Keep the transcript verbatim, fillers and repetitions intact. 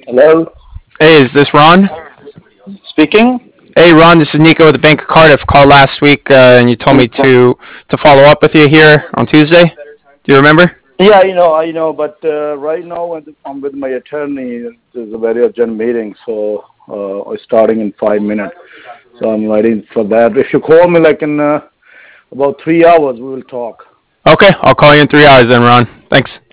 Hello, Hey, is this Ron? speaking. Hey, Ron, this is Nico with the Bank of Cardiff. Called last week, uh, and you told me to to follow up with you here on Tuesday. Do you remember? Yeah, I know, I know, but uh, right now when I'm with my attorney. It's a very urgent meeting, so uh, it's starting in five minutes. So I'm waiting for that. If you call me like in uh, about three hours, we will talk. Okay, I'll call you in three hours then, Ron. Thanks.